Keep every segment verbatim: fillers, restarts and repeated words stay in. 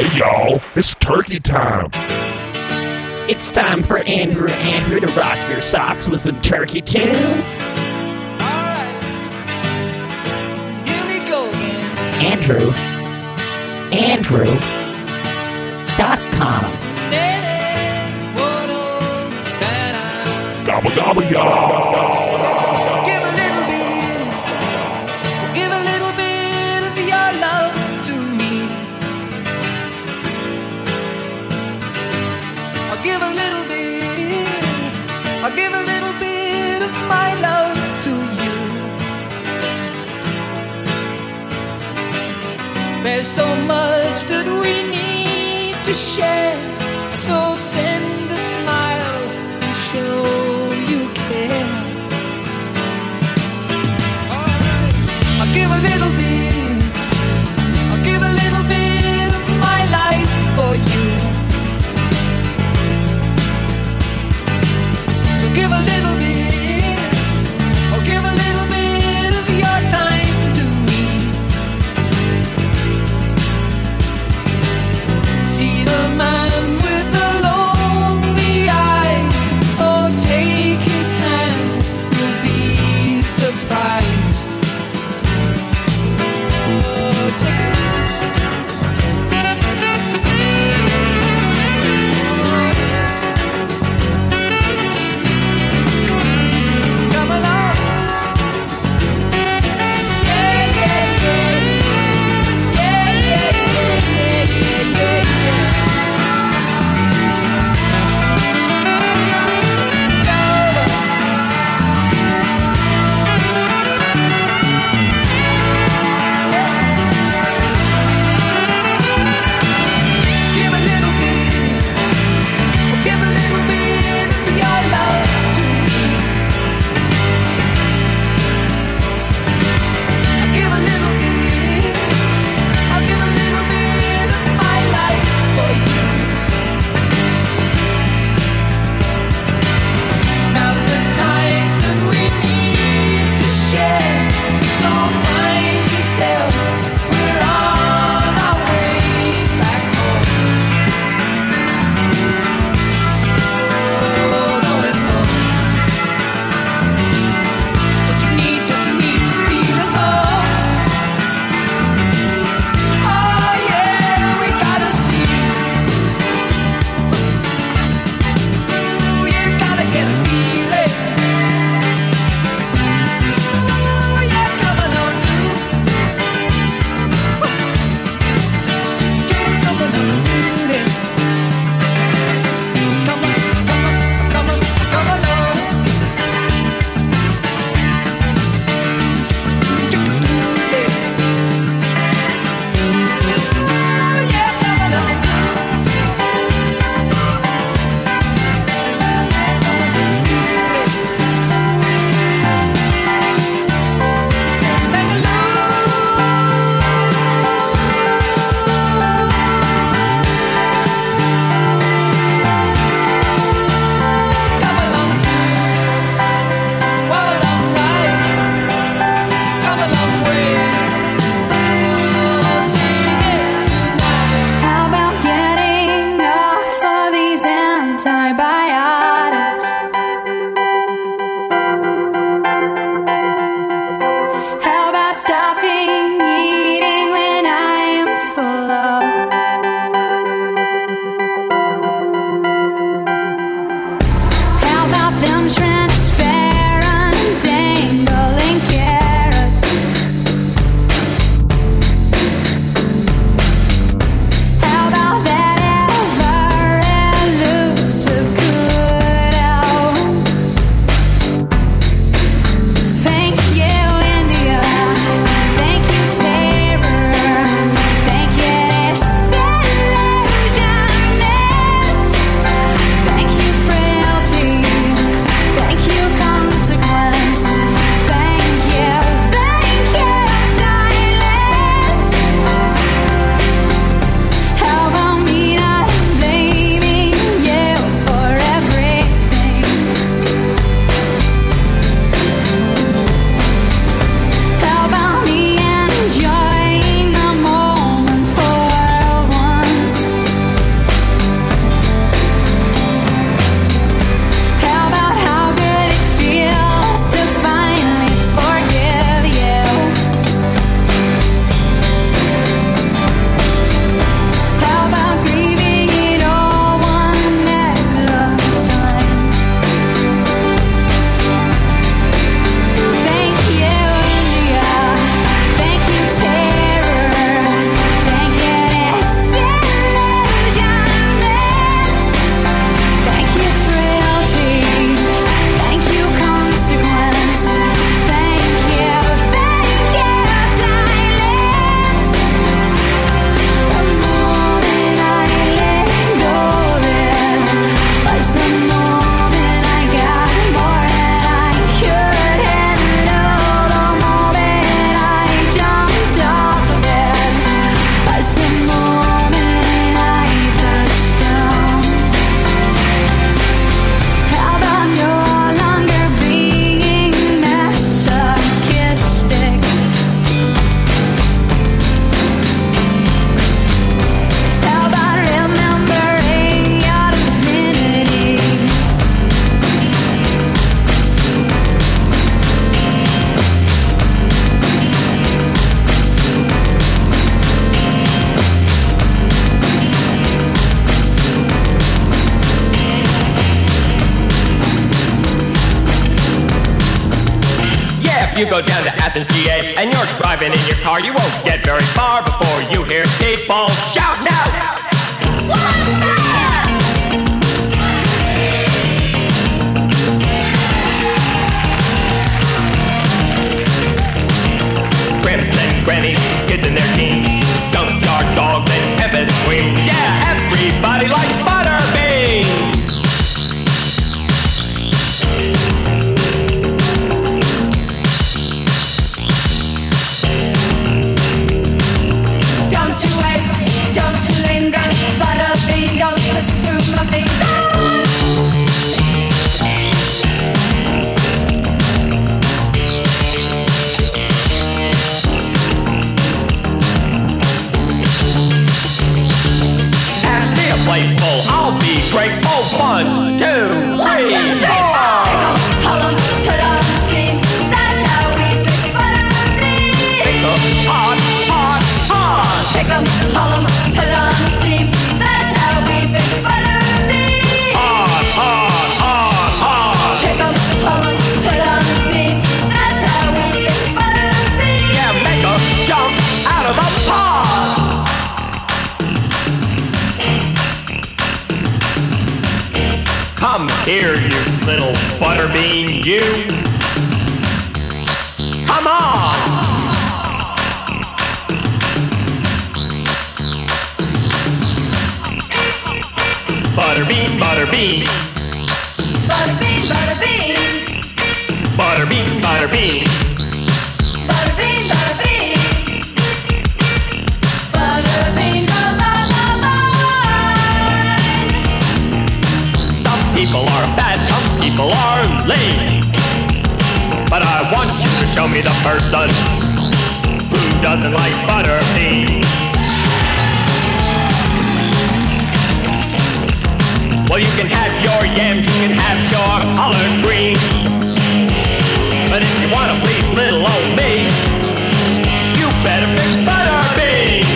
Hey y'all, it's turkey time. It's time for Andrew Andrew to rock your socks with some turkey tunes. Alright, here we go again. Andrew Andrew dot com. Gobble gobble y'all. Give a little bit, give a little bit of your love to me. I'll give a little bit, I'll give a little bit of my love to you. There's so much that we need to share, so send a smile and show you care. I'll give a little bit, I'll give a little bit of my life for you. So give a little bit, or give a little bit of your time to me. See the man with the long If you go down to Athens, G A, and you're driving in your car, you won't get very far before you hear people shout now. Gramps and grannies, kids in their teens, junkyard dogs and tempest queens. Yeah, everybody likes butter beans. Don't you wait, don't you linger, butter bean, don't slip through my fingers. Pass me a plateful, I'll be grateful. One, two, three, four. Pick 'em, hull 'em, put on the steam. That's how we fix butter beans. Pick 'em, hot, hot, hot. Pick 'em, hull 'em, put on the steam. That's how we fix butter beans. Hot, hot, hot, hot. Pick 'em, hull 'em, put on the steam. That's how we fix butter beans. Yeah, make 'em jump out of the pot. Come here, you little butterbean, you. Come on. Butterbean, butterbean, Butter bean, butter bean. butterbean, butterbean. Butter bean, butter bean. Butter bean goes on the line. Some people are fat, some people are lean. But I want you to show me the person who doesn't like butterbean. Well, you can have your yams, you can have your collard greens. But if you want to please little old me, you better fix butterbean.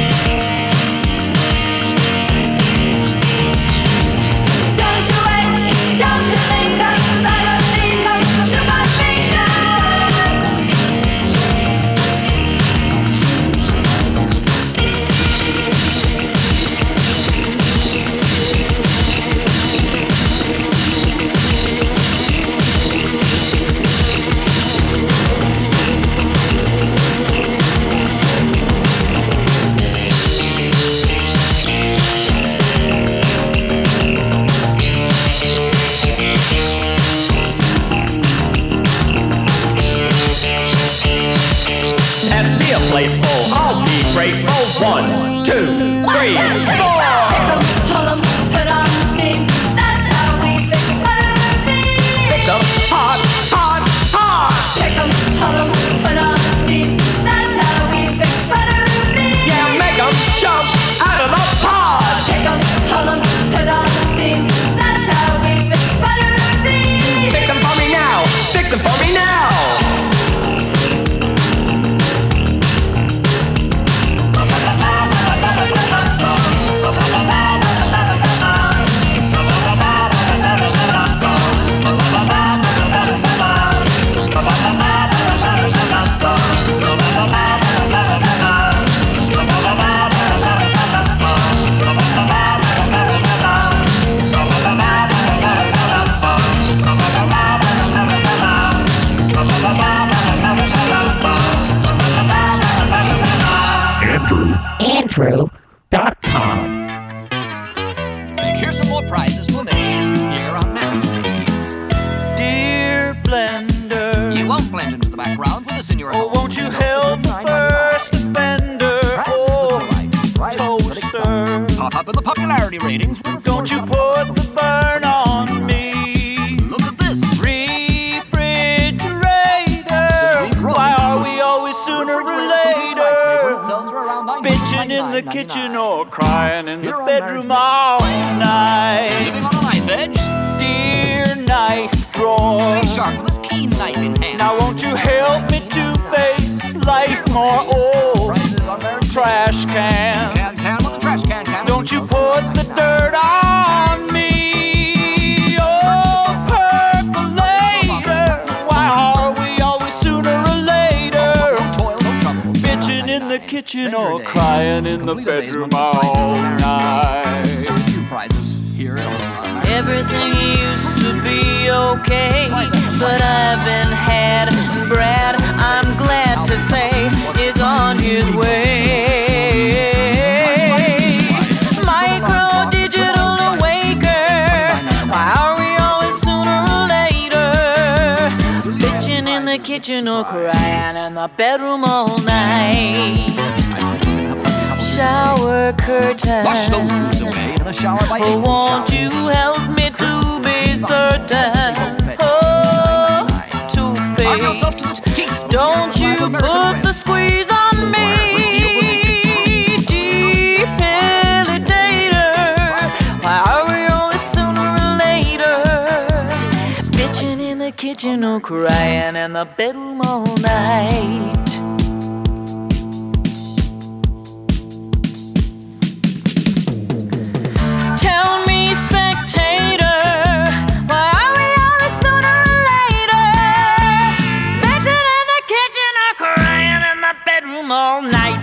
Don't you wait, don't you linger. Butter bean goes through my Pass me a plateful, I'll be grateful. One, two, three, four. Pick 'em, hull 'em, put on the steam. That's how we fix butter beans. Pick 'em, hot, hot, hot. Pick 'em, hull 'em, put on the steam. That's how we fix butter beans. Yeah, make 'em jump out of the pot. Pick 'em, hull 'em, put on the steam. That's how we fix butter beans. Fix 'em for me now, fix 'em for me now. Andrew. Andrew dot com. Here's some more prizes for Maze here on Maze. Dear Blender, You won't blend into the background with us in your oh, home. won't you So help the nine ninety-nine. first offender? Prizes Oh, that delight, prizes that excite. toaster, Pop up in the popularity ratings with us. don't you put the burn on me. Look at this. Refrigerator, why are we always sooner or later bitching in the kitchen or crying in the bedroom all night? Living on a knife edge. Dear knife drawer, Stay sharp with this keen knife in hand. now won't you help me to face life more? Oh, Prizes on there. trash can, Can can with the trash can can. don't you put the dirt on me. Oh, percolator, why are we always sooner kitchen or crying in the bedroom all night. Everything used to be okay, but I've been had. Brad, I'm glad to say, is on his way. Micro digital awaker, why are we always sooner or later? Bitching in the kitchen or crying in the bedroom all night. Shower curtain, Wash those booze away in the shower by oh, April won't shower. you help me to be certain? Oh, toothpaste, don't you put the squeeze on me. Debilitator, why are we always sooner or later? Bitching in the kitchen or crying in the bedroom all night. Tell me, spectator, why are we always sooner or later? Bitching in the kitchen or crying in the bedroom all night.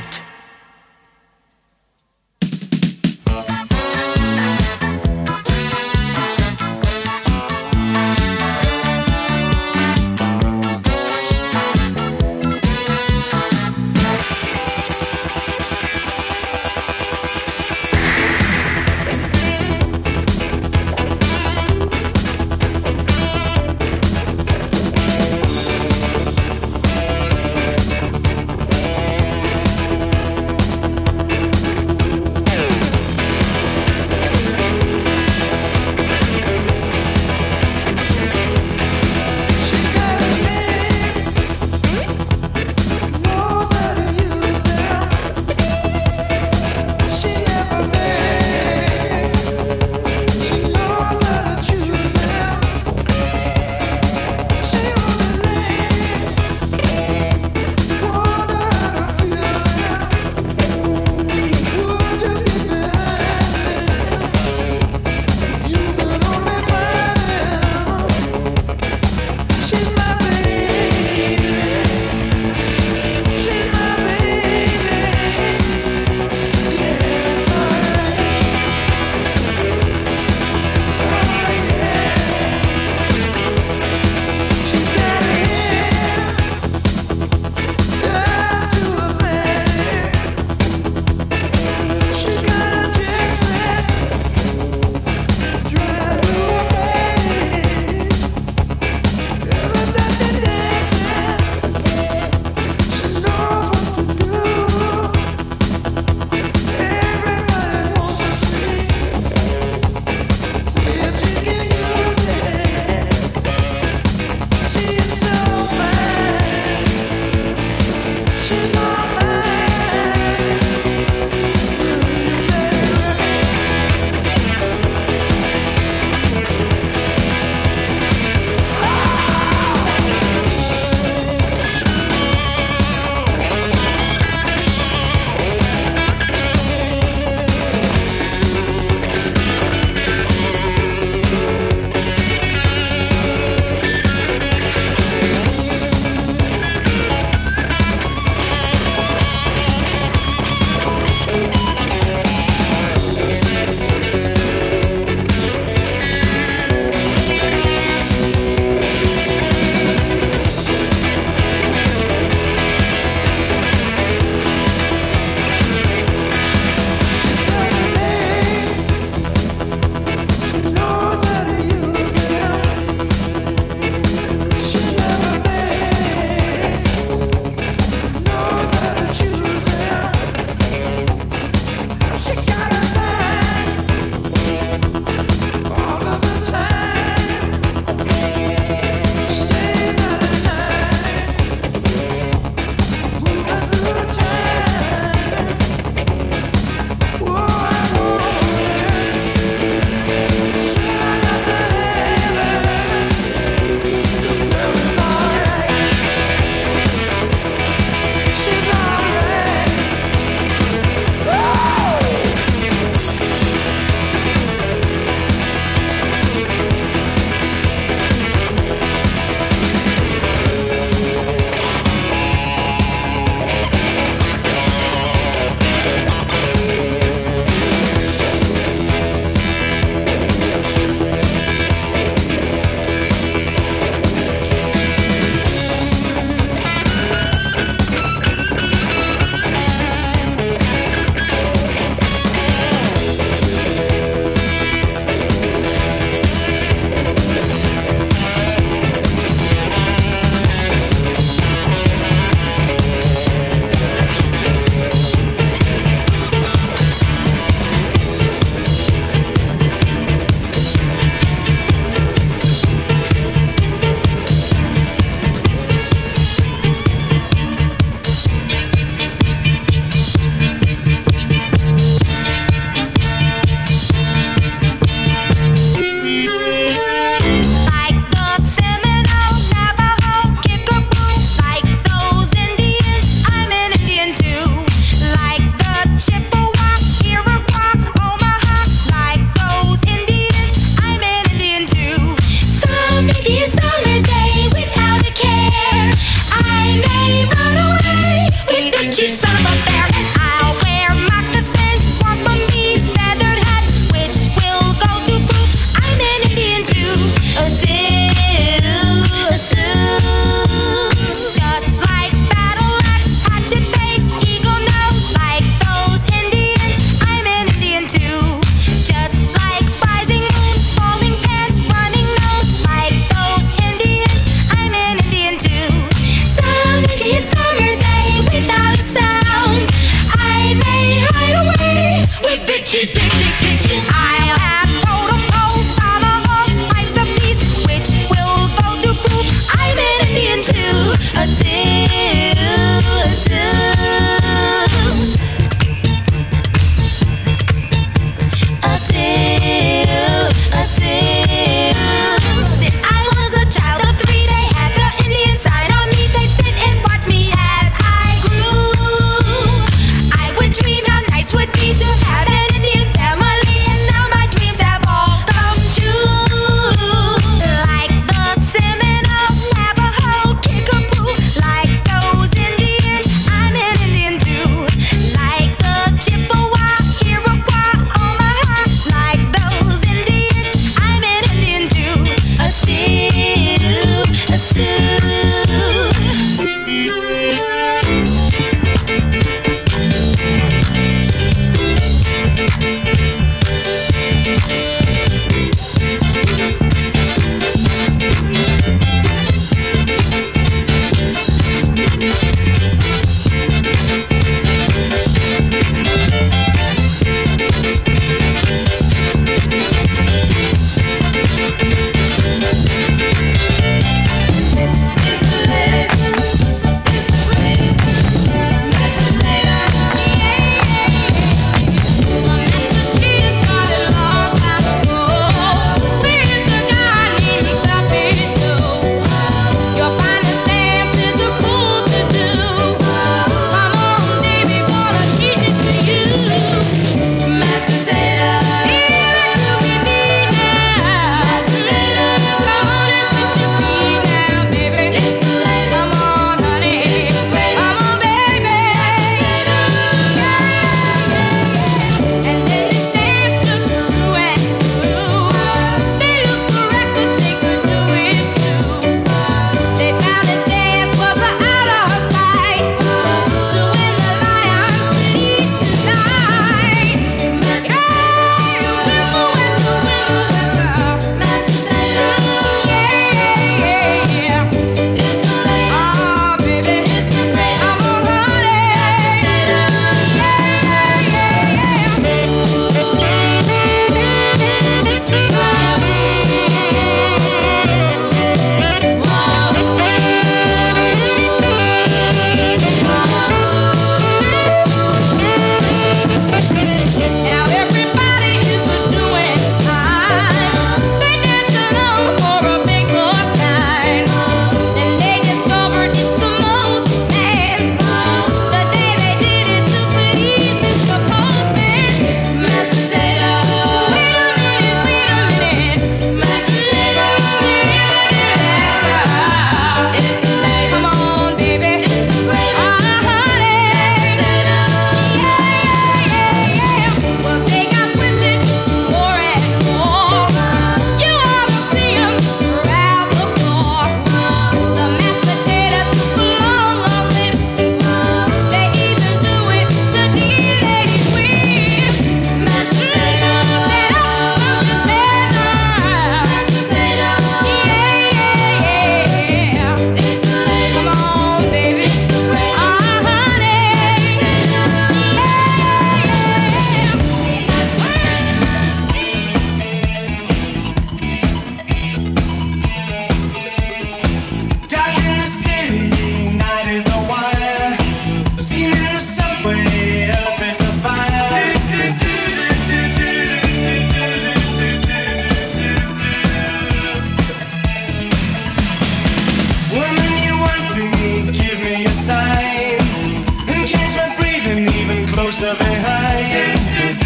closer behind.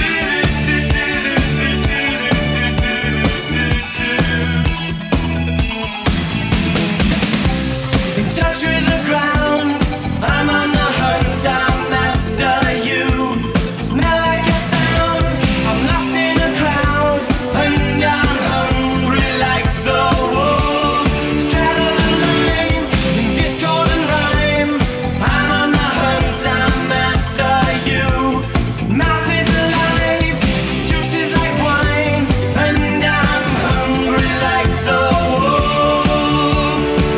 In touch with the ground, I'm on the hunt, I'm after you. Smell like a sound, I'm lost in a crowd, and I'm hungry like the wolf. Straddle the line, in discord and rhyme, I'm on the hunt, I'm after you. Mouth is alive, juice is like wine, and I'm hungry like the wolf.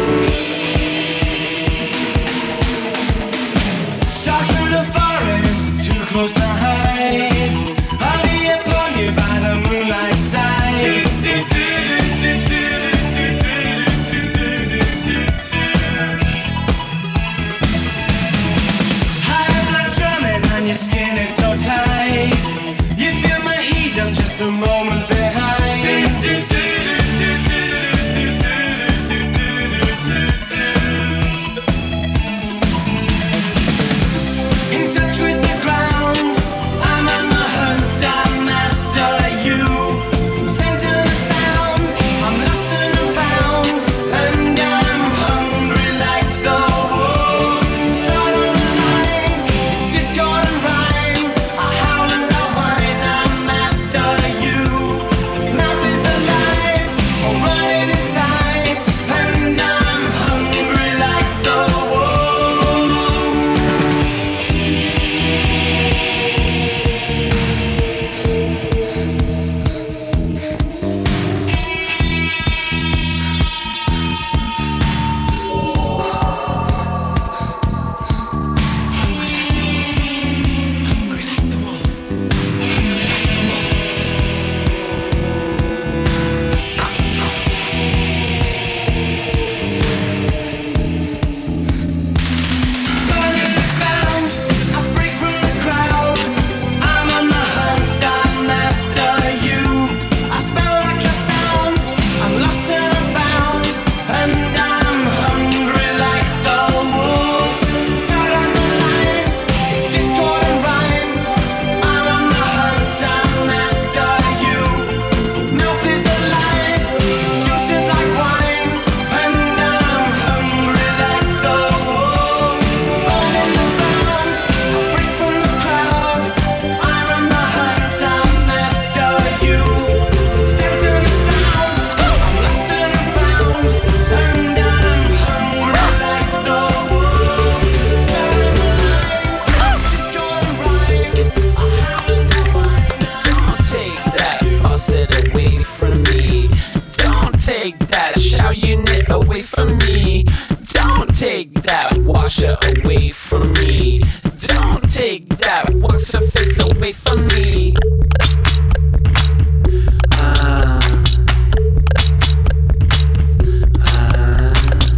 Stalk through the forest, too close to hide. I'll be upon you by the moonlight side. High blood drumming on your skin, it's so tight. You feel my heat, I'm just a moment behind. In touch with the ground, I'm on the hunt, I'm after you. Center the sound, I'm lost and I'm found, and I'm hungry like the wolf. Stride on the line, it's discord and rhyme. I howl and I whine, I'm after you. Mouth is alive, I'm running inside, and I'm hungry like the wolf. Burning the ground, I break from the crowd. I'm on the hunt, I'm after you. I smell like a sound, I'm lost and I'm bound, and I'm hungry like the wolf. Stride on the line, it's discord and rhyme. I'm on the hunt, I'm after you. Mouth is alive, juice is like wine, and I'm hungry like the wolf. Burning the ground, I break from the crowd. I'm on the hunt, I'm after you. Center the sound, I'm lost and I'm found, and I'm hungry like the wolf. Straddle the line, it's discord and rhyme. I howl and I whine. Don't take that faucet away from me. Don't take that shower unit away from me. Don't take that washer away from me. Don't take that work surface away from me. Ah. Ah.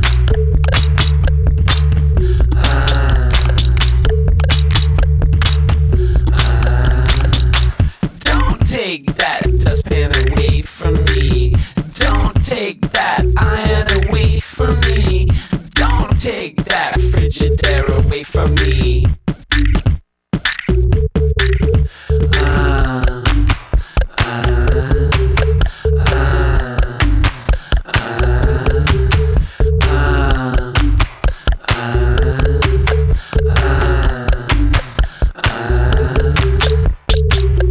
Ah. Don't take that dustpan away from me. Don't take that iron away from me. Don't take that Frigidaire away from me. Ah, ah, ah, ah, ah, ah.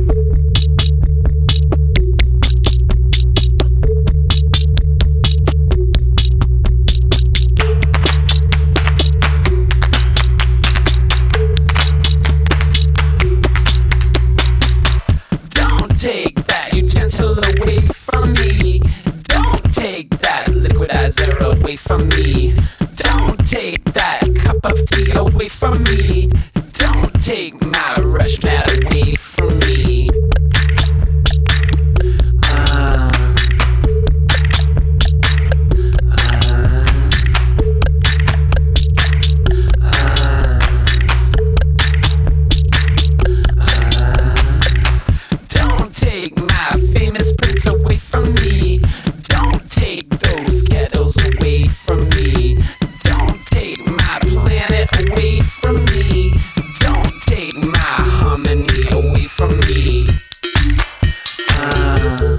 Don't take that utensils away from me. Don't take that liquidizer away from me. Don't take that cup of tea away from me. Don't take my rush mat away from me. Ah. Ah. Ah. Don't take my famous prints away from me. Don't take those kettles away from me. Don't take my planet away from me. Don't take my hum many away from me. Uh,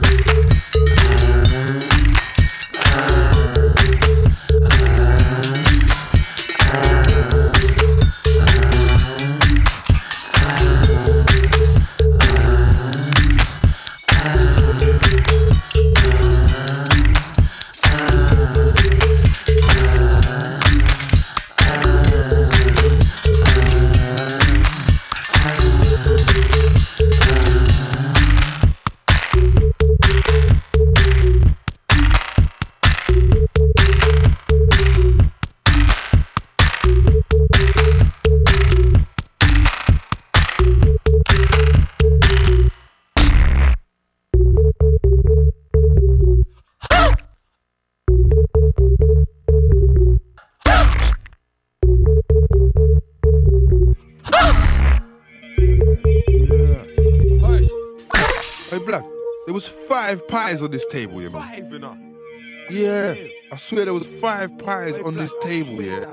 Five pies on this table, you know. Five, you know. Yeah, I swear there was five pies on this table, yeah.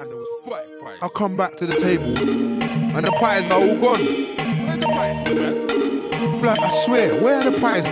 I come back to the table and the pies are all gone. Where's the pies gone? Black, I swear, where are the pies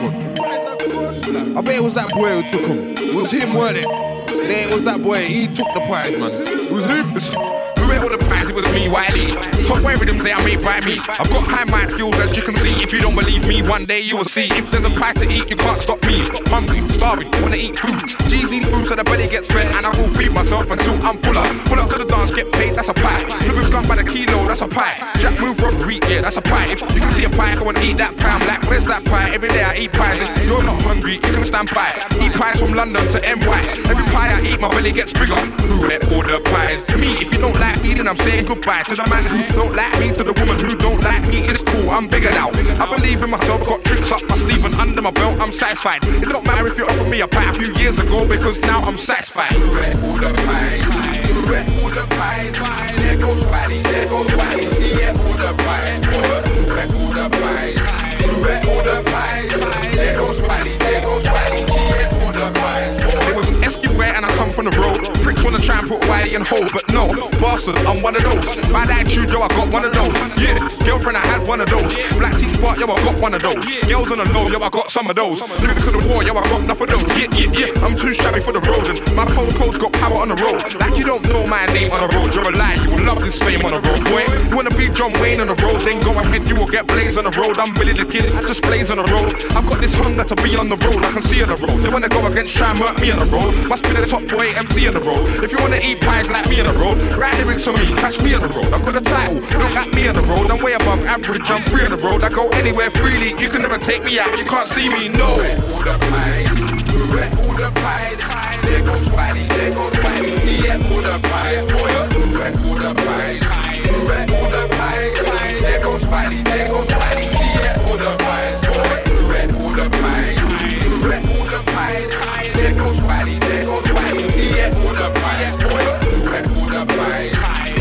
gone? I bet it was that boy who took them. It was him, weren't it? Yeah, it was that boy. He took the pies, man. It was him. Who ate all the pies? It was me, Wiley. Top way rhythms they are made by me. I've got high mind skills, as you can see. If you don't believe me, one day you will see. If there's a pie to eat, you can't stop me. Hungry, starving, wanna eat food. G's need food so the belly gets fed, and I will feed myself until I'm fuller. Pull up to the dance, get paid, that's a pie. Flipping skunk by the kilo, that's a pie. Jack move robbery, yeah, that's a pie. If you can see a pie, go and eat that pie. I'm like, where's that pie? Every day I eat pies. If you're not hungry, you can stand by. Eat pies from London to N Y. Every pie I eat, my belly gets bigger. Who let all the pies? To me, if you don't like me, then I'm saying goodbye to the man who don't like me, to the woman who don't like me. It's cool, I'm bigger now. I believe in myself, got tricks up my sleeve and under my belt, I'm satisfied. It don't matter if you offered me a pie a few years ago, because now I'm satisfied. Who let all the pies? Who let all the pies? There goes Wiley, there goes Wiley. He let all the pies. Who let all the pies? Who let all the pies? There goes Wiley, there goes Wiley. He let all the pies. It was S Q and I come from the road. Pricks wanna try and put Wiley in hold, but no, bastard, I'm one of those. Bad attitude, yo, I got one of those. Yeah, girlfriend, I had one of those. Black tea spot, yo, I got one of those. Girls on the low, yo, I got some of those. Lyrics to the war, yo, I got enough of those. Yeah, yeah, yeah, I'm too shabby for the road, and my whole code's got power on the road. Like you don't know my name on the road, you're a liar, you will love this fame on the road, boy. You wanna be John Wayne on the road, then go ahead, you will get Blaze on the road. I'm Billy the Kid, I just Blaze on the road. I've got this hunger to be on the road, I can see on the road. They wanna go against try and murk me on the road. Must be the top boy M C on the road. If you wanna eat pies like me on the road, write lyrics for me, catch me on the road. I've got the title, look at me on the road. I'm way above average, I'm free on the road. I go anywhere freely, you can never take me out, you can't see me, no. All the pies, all the pies. There goes Wiley, there goes Wiley. Yeah, all the pies, boy. All the pies, all the pies. There goes Wiley, there goes Wiley. Yeah, all the pies, boy. All the pies, all the pies. There goes Wiley, there goes Wiley. Yeah, all the pies, boy. All the pies,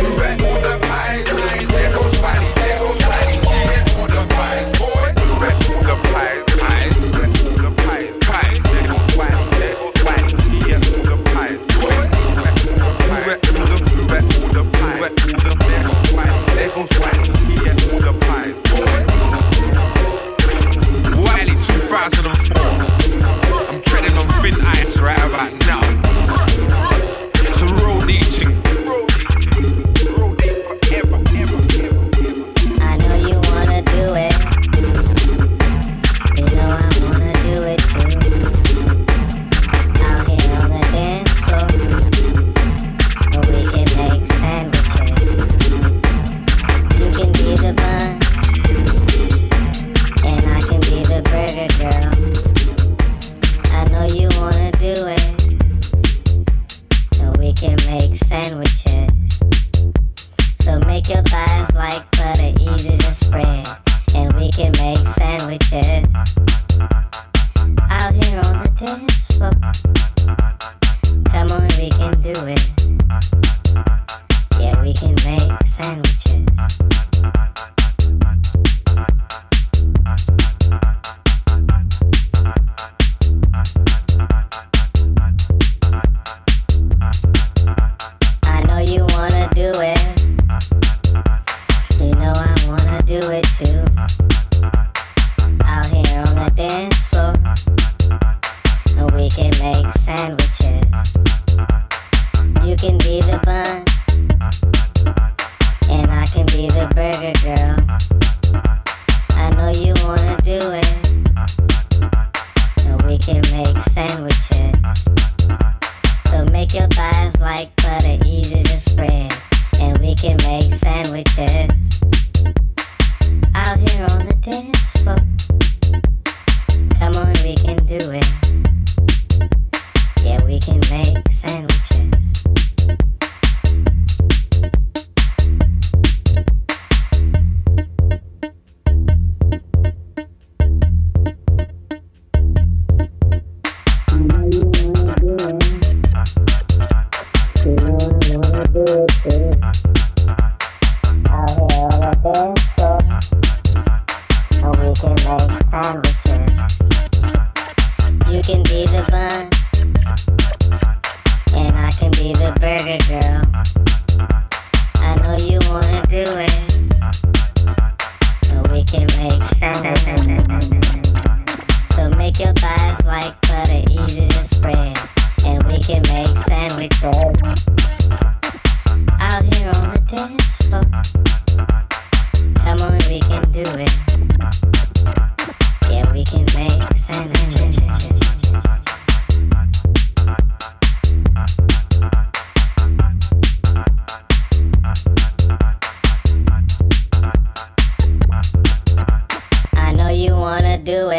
all the pies. There goes Wiley, there goes Wiley. Yeah, all the pies, boy. All the pies, pies, all the pies, pies. There goes Wiley, there goes Wiley. Yeah, all the pies, boy. All the pies, all the pies. There goes Wiley, there goes Wiley. Yeah, all the pies, boy. can make sandwiches. You can be the bun, and I can be the burger girl. I know you wanna do it, but we can make sandwiches. So make your thighs like butter, easy to spread, and we can make sandwiches. Out here on the dance floor, come on, we can do it. Yeah, we can make sandwiches. I know you wanna do it.